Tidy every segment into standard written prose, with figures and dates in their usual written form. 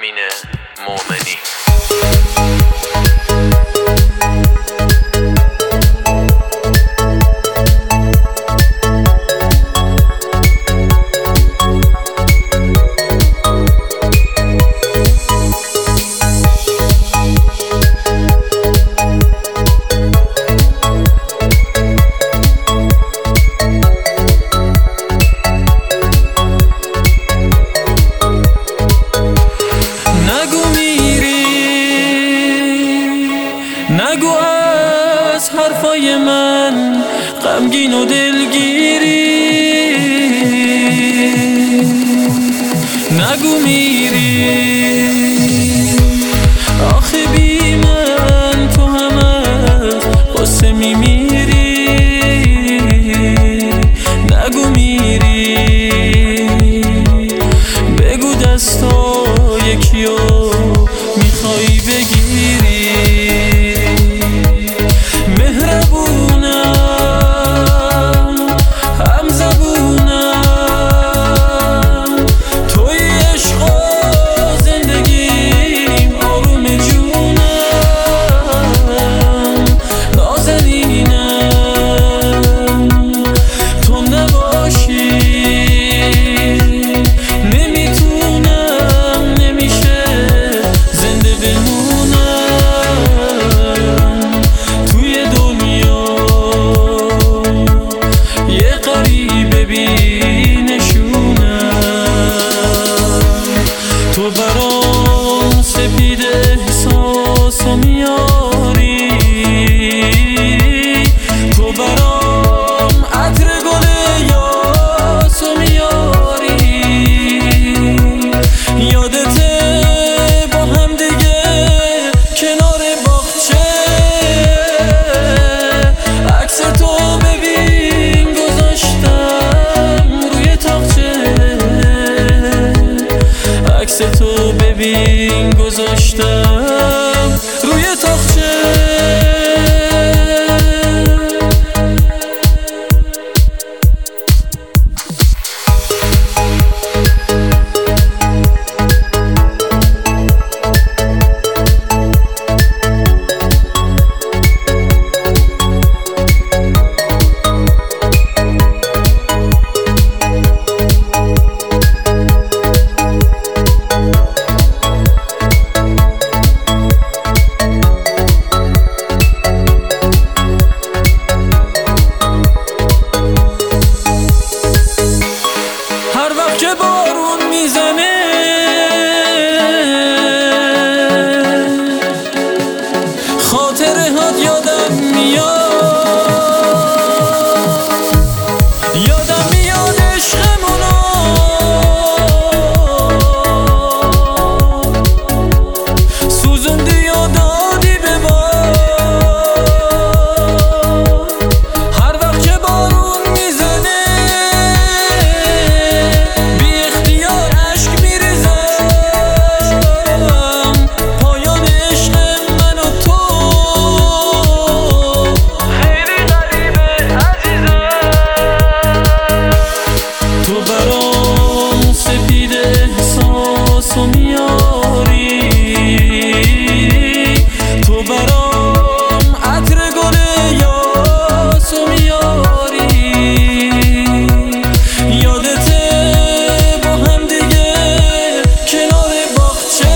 امین مومنی. نگو از حرفای من غمگین و دلگیری، نگو میری آخه بی من تو هم از قصه میمیری، نگو میری بگو دستای کیو میخوای بگیری، تو برام سپید احساسو میاری، تو برام عطر گل یاسو میاری، یادته با هم دیگه کنار باغچه عکس تو ببین گذاشتم روی تاقچه، عکس تو ببین گذاشتم روی تاقچه. که بارون میزنه خاطره هات یادم میاد عشقمونو، سوزوندی و دادی به باد، هر وقت که بارون میزنه تو میاری، تو برام عطر گل یاسو میاری، یادته با هم دیگه کنار باغچه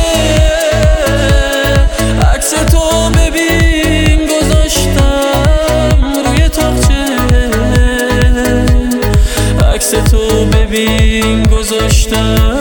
عکس تو ببین گذاشتم روی تاقچه، عکس تو ببین گذاشتم